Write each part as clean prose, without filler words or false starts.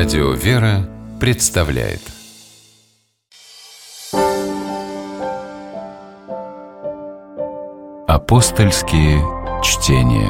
Радио «Вера» представляет Апостольские чтения.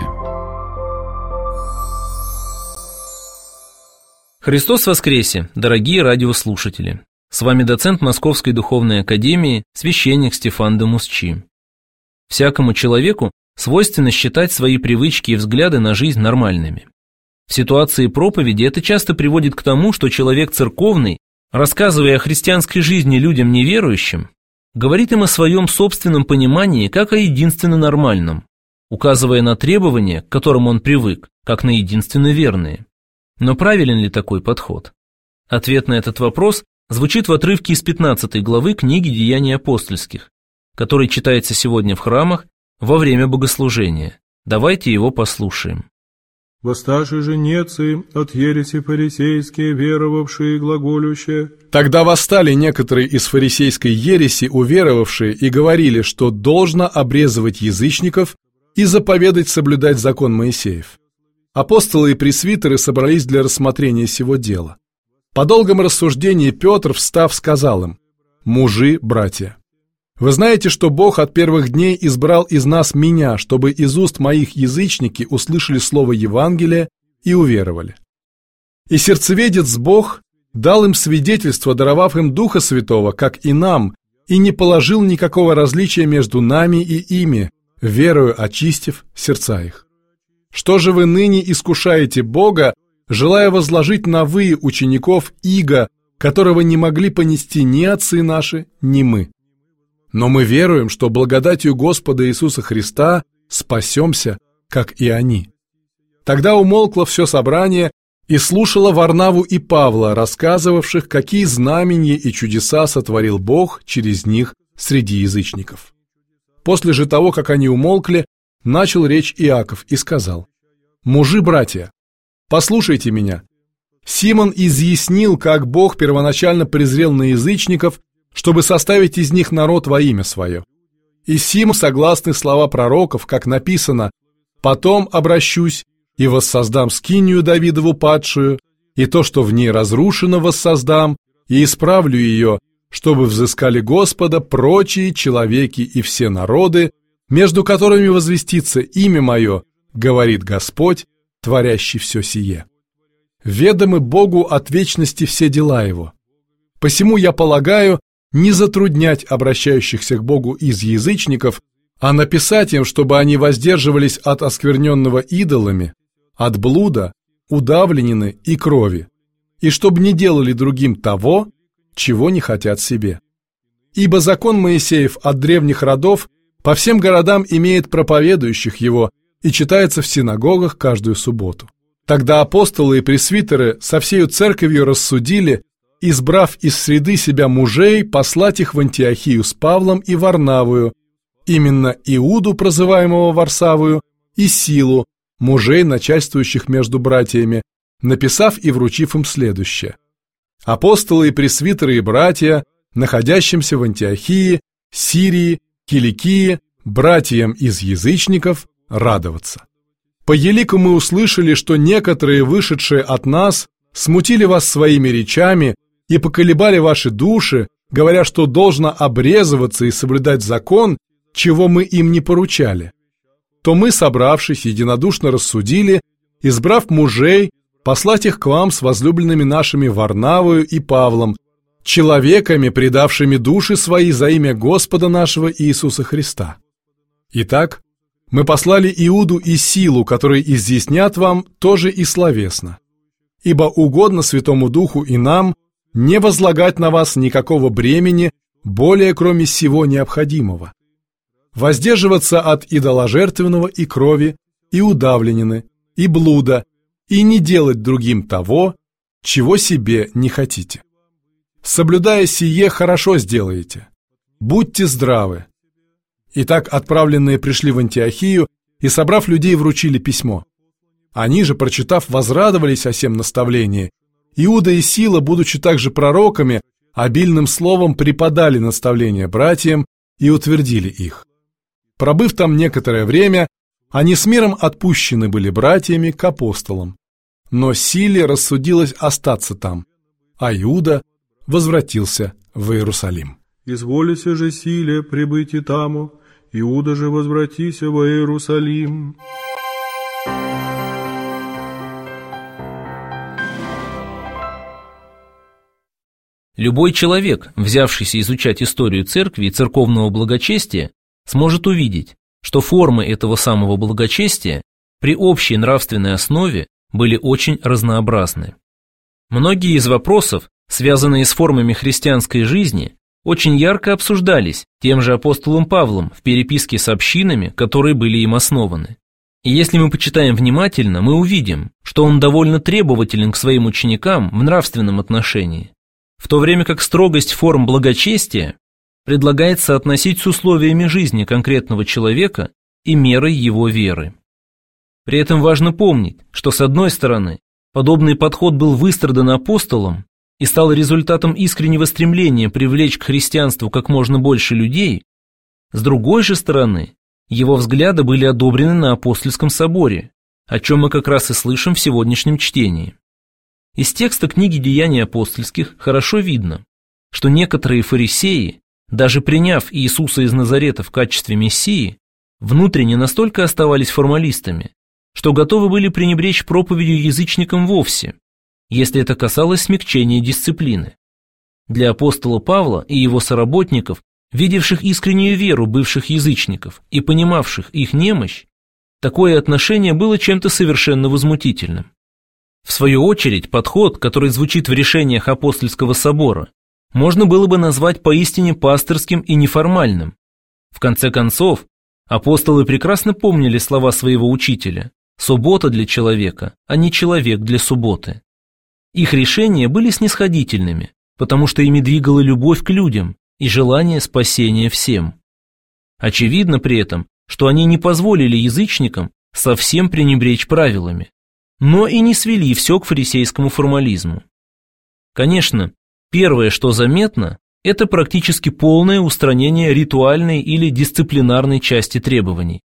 Христос воскресе, дорогие радиослушатели! С вами доцент Московской Духовной Академии, священник Стефан де Мусчи. Всякому человеку свойственно считать свои привычки и взгляды на жизнь нормальными. В ситуации проповеди это часто приводит к тому, что человек церковный, рассказывая о христианской жизни людям неверующим, говорит им о своем собственном понимании как о единственно нормальном, указывая на требования, к которым он привык, как на единственно верные. Но правилен ли такой подход? Ответ на этот вопрос звучит в отрывке из 15 главы книги «Деяний апостольских», который читается сегодня в храмах во время богослужения. Давайте его послушаем. «Восставшие же нецы от ереси фарисейские, веровавшие и глаголющие». Тогда восстали некоторые из фарисейской ереси, уверовавшие, и говорили, что должно обрезывать язычников и заповедать соблюдать закон Моисеев. Апостолы и пресвитеры собрались для рассмотрения сего дела. По долгом рассуждении Петр, встав, сказал им: «Мужи, братья, вы знаете, что Бог от первых дней избрал из нас меня, чтобы из уст моих язычники услышали слово Евангелия и уверовали. И сердцеведец Бог дал им свидетельство, даровав им Духа Святого, как и нам, и не положил никакого различия между нами и ими, верою очистив сердца их. Что же вы ныне искушаете Бога, желая возложить на вы, учеников, иго, которого не могли понести ни отцы наши, ни мы? Но мы веруем, что благодатью Господа Иисуса Христа спасемся, как и они». Тогда умолкло все собрание и слушало Варнаву и Павла, рассказывавших, какие знамения и чудеса сотворил Бог через них среди язычников. После же того, как они умолкли, начал речь Иаков и сказал: «Мужи, братья, послушайте меня. Симон изъяснил, как Бог первоначально презрел на язычников, чтобы составить из них народ во имя свое. И сим согласны слова пророков, как написано: «Потом обращусь и воссоздам скинию Давидову падшую, и то, что в ней разрушено, воссоздам, и исправлю ее, чтобы взыскали Господа прочие человеки и все народы, между которыми возвестится имя мое, говорит Господь, творящий все сие. Ведомы Богу от вечности все дела его. Посему я полагаю не затруднять обращающихся к Богу из язычников, а написать им, чтобы они воздерживались от оскверненного идолами, от блуда, удавленины и крови, и чтобы не делали другим того, чего не хотят себе. Ибо закон Моисеев от древних родов по всем городам имеет проповедующих его и читается в синагогах каждую субботу. Тогда апостолы и пресвитеры со всею церковью рассудили, избрав из среды себя мужей, послать их в Антиохию с Павлом и Варнавою, именно Иуду, прозываемого Варсавою, и Силу, мужей, начальствующих между братьями, написав и вручив им следующее: апостолы и пресвитеры и братья, находящимся в Антиохии, Сирии, Киликии, братьям из язычников, радоваться. По елику мы услышали, что некоторые, вышедшие от нас, смутили вас своими речами и поколебали ваши души, говоря, что должно обрезываться и соблюдать закон, чего мы им не поручали. То мы, собравшись, единодушно рассудили, избрав мужей, послать их к вам с возлюбленными нашими Варнавою и Павлом, человеками, предавшими души свои за имя Господа нашего Иисуса Христа. Итак, мы послали Иуду и Силу, которые изъяснят вам тоже и словесно. Ибо угодно Святому Духу и нам не возлагать на вас никакого бремени, более кроме сего необходимого. Воздерживаться от идоложертвенного и крови, и удавленины, и блуда, и не делать другим того, чего себе не хотите. Соблюдая сие, хорошо сделаете. Будьте здравы». Итак, отправленные пришли в Антиохию и, собрав людей, вручили письмо. Они же, прочитав, возрадовались о сем наставлении. Иуда и Сила, будучи также пророками, обильным словом преподали наставления братьям и утвердили их. Пробыв там некоторое время, они с миром отпущены были братьями к апостолам. но Силе рассудилось остаться там, а Иуда возвратился в Иерусалим. «Изволися же Силе прибыть и таму, Иуда же возвратися во Иерусалим». Любой человек, взявшийся изучать историю церкви и церковного благочестия, сможет увидеть, что формы этого самого благочестия при общей нравственной основе были очень разнообразны. Многие из вопросов, связанные с формами христианской жизни, очень ярко обсуждались тем же апостолом Павлом в переписке с общинами, которые были им основаны. И если мы почитаем внимательно, мы увидим, что он довольно требователен к своим ученикам в нравственном отношении, в то время как строгость форм благочестия предлагается соотносить с условиями жизни конкретного человека и мерой его веры. При этом важно помнить, что с одной стороны, подобный подход был выстрадан апостолом и стал результатом искреннего стремления привлечь к христианству как можно больше людей, с другой же стороны, его взгляды были одобрены на апостольском соборе, о чем мы как раз и слышим в сегодняшнем чтении. Из текста книги «Деяний апостольских» хорошо видно, что некоторые фарисеи, даже приняв Иисуса из Назарета в качестве Мессии, внутренне настолько оставались формалистами, что готовы были пренебречь проповедью язычникам вовсе, если это касалось смягчения дисциплины. Для апостола Павла и его соработников, видевших искреннюю веру бывших язычников и понимавших их немощь, такое отношение было чем-то совершенно возмутительным. В свою очередь, подход, который звучит в решениях апостольского собора, можно было бы назвать поистине пастырским и неформальным. В конце концов, апостолы прекрасно помнили слова своего учителя: «Суббота для человека, а не человек для субботы». Их решения были снисходительными, потому что ими двигала любовь к людям и желание спасения всем. Очевидно при этом, что они не позволили язычникам совсем пренебречь правилами, но и не свели все к фарисейскому формализму. Конечно, первое, что заметно, это практически полное устранение ритуальной или дисциплинарной части требований.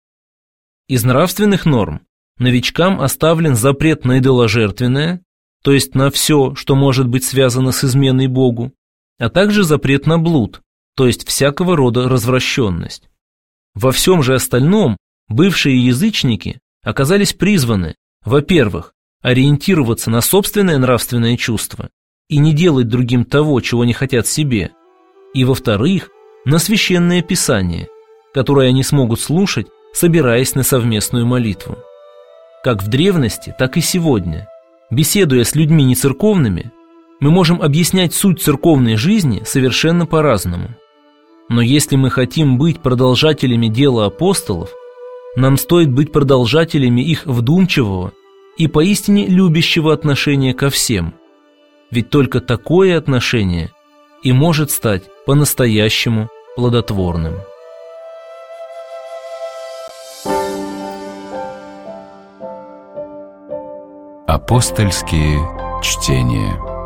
Из нравственных норм новичкам оставлен запрет на идоложертвенное, то есть на все, что может быть связано с изменой Богу, а также запрет на блуд, то есть всякого рода развращенность. Во всем же остальном бывшие язычники оказались призваны, во-первых, ориентироваться на собственное нравственное чувство и не делать другим того, чего не хотят себе, и, во-вторых, на священное писание, которое они смогут слушать, собираясь на совместную молитву. Как в древности, так и сегодня, беседуя с людьми нецерковными, мы можем объяснять суть церковной жизни совершенно по-разному. Но если мы хотим быть продолжателями дела апостолов, нам стоит быть продолжателями их вдумчивого и поистине любящего отношения ко всем. Ведь только такое отношение и может стать по-настоящему плодотворным. Апостольские чтения.